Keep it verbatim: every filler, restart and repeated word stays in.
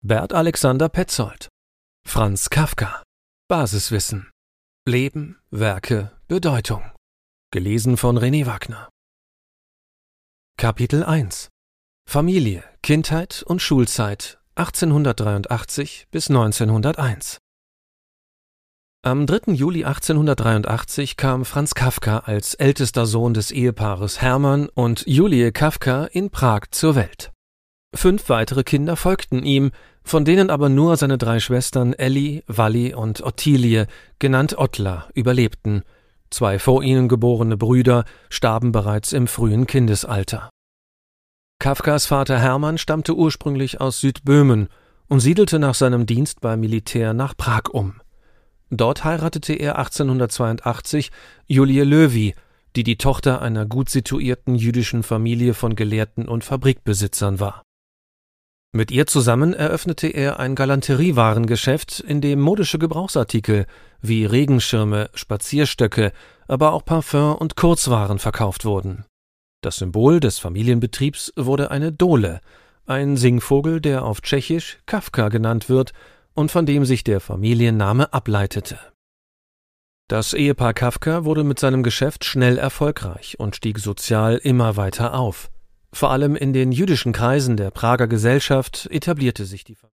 Bert Alexander Petzold. Franz Kafka. Basiswissen. Leben, Werke, Bedeutung. Gelesen von René Wagner. Kapitel eins. Familie, Kindheit und Schulzeit achtzehnhundertdreiundachtzig bis neunzehnhunderteins. Am dritten Juli achtzehnhundertdreiundachtzig kam Franz Kafka als ältester Sohn des Ehepaares Hermann und Julie Kafka in Prag zur Welt. Fünf weitere Kinder folgten ihm, von denen aber nur seine drei Schwestern Elli, Walli und Ottilie, genannt Ottla, überlebten. Zwei vor ihnen geborene Brüder starben bereits im frühen Kindesalter. Kafkas Vater Hermann stammte ursprünglich aus Südböhmen und siedelte nach seinem Dienst beim Militär nach Prag um. Dort heiratete er achtzehnhundertzweiundachtzig Julie Löwy, die die Tochter einer gut situierten jüdischen Familie von Gelehrten und Fabrikbesitzern war. Mit ihr zusammen eröffnete er ein Galanteriewarengeschäft, in dem modische Gebrauchsartikel wie Regenschirme, Spazierstöcke, aber auch Parfüm und Kurzwaren verkauft wurden. Das Symbol des Familienbetriebs wurde eine Dole, ein Singvogel, der auf Tschechisch Kafka genannt wird und von dem sich der Familienname ableitete. Das Ehepaar Kafka wurde mit seinem Geschäft schnell erfolgreich und stieg sozial immer weiter auf. Vor allem in den jüdischen Kreisen der Prager Gesellschaft etablierte sich die Familie.